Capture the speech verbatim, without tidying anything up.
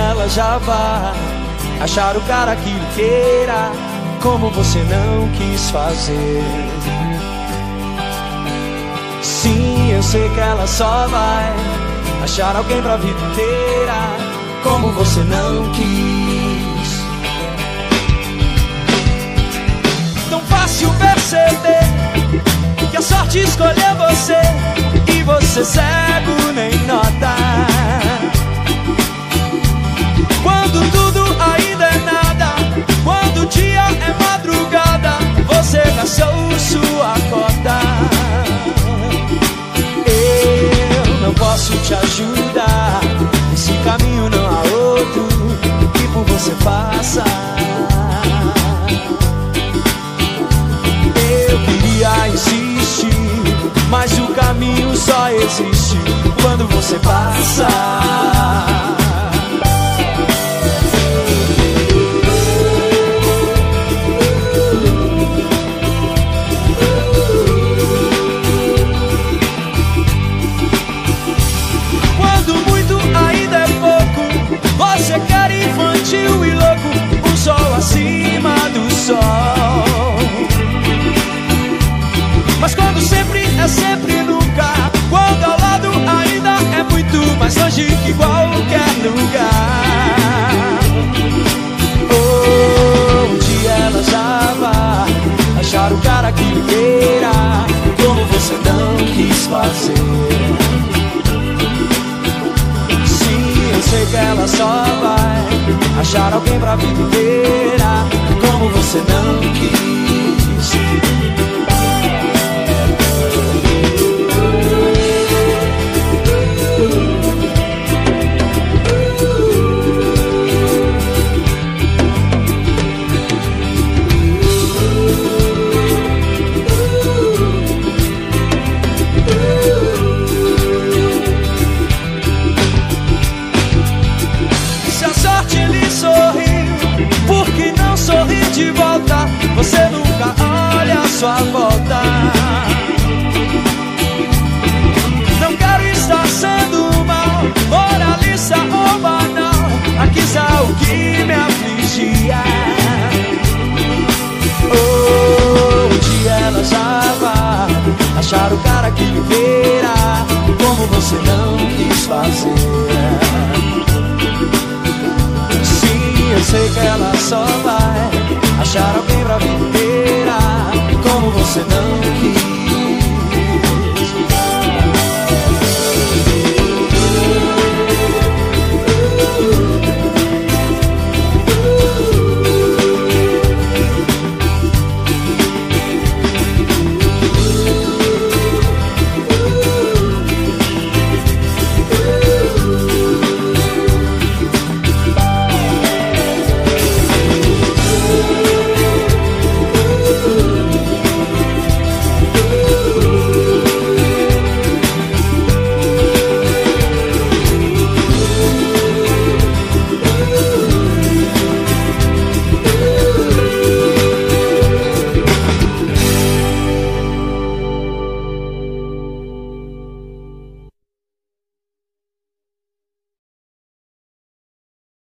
ela já vai achar o cara que lhe queira, como você não quis fazer. Sim, eu sei que ela só vai achar alguém pra vida inteira, como você não quis. Tão fácil perceber que a sorte escolheu você, e você cego nem nota. Quando tudo ainda é nada, quando o dia é madrugada, você gastou sua cota. Eu não posso te ajudar, esse caminho não há outro que por você passa. Eu queria insistir, mas o caminho só existe quando você passa. Você quer infantil e louco, um sol acima do sol. Mas quando sempre é sempre nunca, quando ao lado ainda é muito mais longe que qualquer lugar. Oh, um dia ela já vai achar o cara que lhe queira, como você não quis fazer. Eu sei que ela só vai achar alguém pra vida inteira, como você não quis. De volta, você nunca olha a sua volta. Não quero estar sendo mal, moralista ou banal, aqui está o que me afligia. Oh, um dia ela já vai achar o cara que lhe queira, como você não quis fazer. Sim, eu sei que ela só vai achar alguém pra vida inteira, como você não